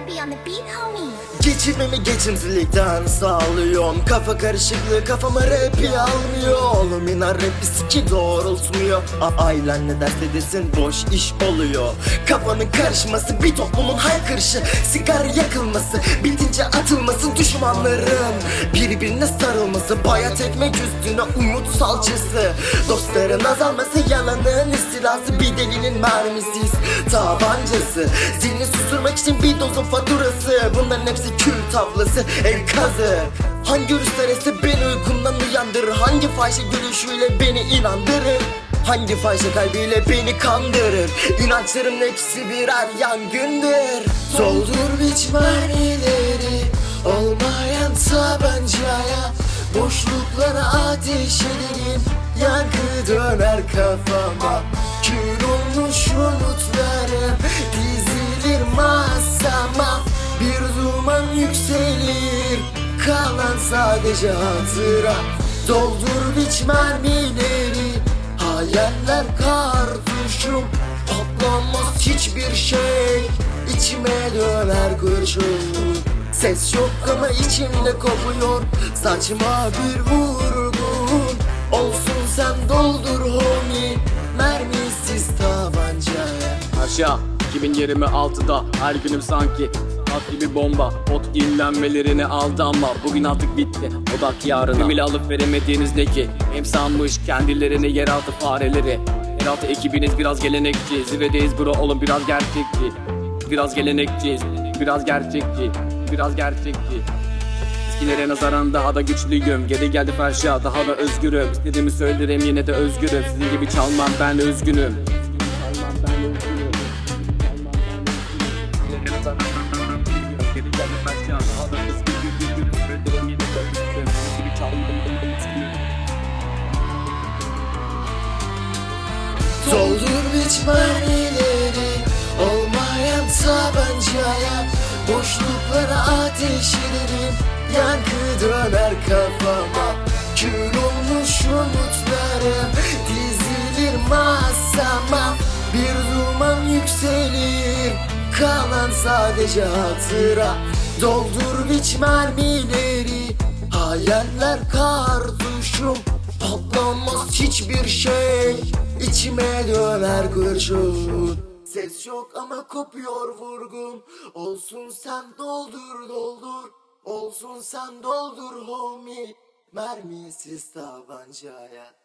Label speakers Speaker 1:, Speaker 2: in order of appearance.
Speaker 1: be on the beat, homie.
Speaker 2: Geçimimi geçimsizlikten sağlıyorum. Kafa karışıklığı kafama rapi almıyor. Oğlum inan rapi siki doğrultmuyor. Ailen ne derse desin boş iş oluyor. Kafanın karışması bir toplumun haykırışı. Sigara yakılması bitince atılması düşmanların birbirine sarılması. Bayat ekmek üstüne umut salçası. Dostların azalması yalanın istilası. Bir delinin mermisiz tabancası. Zilini susturmak için bir dozun faturası. Bunların hepsi kül tablası enkazı. Hangi rüstaresi beni uykumdan uyandırır? Hangi fahişe gülüşüyle beni inandırır? Hangi fahişe kalbiyle beni kandırır? İnançların hepsi birer yangındır. Doldur biç mermileri olmayan tabancaya. Boşluklara ateş ederim, yankı döner kafama. Kül olmuş umutlarım dizilir masama. Bir duman yükselir, kalan sadece hatıra. Doldur biç mermileri, hayaller kartuşum. Patlamaz hiçbir şey, içime döner kurşun. Ses yok ama içimde kopuyor, saçma bir vurgun. Olsun sen doldur homie, mermisiz tabancaya.
Speaker 3: Aşağı 2026'da her günüm sanki at gibi bomba. Ot dinlenmelerine aldanma, bugün artık bitti odak yarına. Bir bile alıp veremediğiniz ne ki? Hem sanmış kendilerini yeraltı fareleri. Yeraltı ekibiniz biraz gelenekçi, zirvedeyiz bro oğlum biraz gerçekçi. Biraz gelenekçiyiz, biraz gerçekçi, biraz gerçekçi. Eskilere nazaran daha da güçlüyüm. Geri geldi ferşa, daha da özgürüm. İstediğimi söylerim, yine de özgürüm. Sizin gibi çalmam, ben özgünüm. Geri geldi ferşa, daha da özgürüm. Söylerim, yine de özgürüm. Sizin gibi çalmam, ben özgünüm.
Speaker 2: Doldur biç mermileri olmayan tabancaya. Boşluklara ateş ederim, yankı döner kafama. Kül olmuş umutlarım dizilir masama. Bir duman yükselir, kalan sadece hatıra. Doldur biç mermileri, hayaller kartuşum. Patlamaz hiçbir şey, içime döner kurşun. Ses yok ama kopuyor vurgun. Olsun sen doldur doldur. Olsun sen doldur homie, mermisiz tabancaya.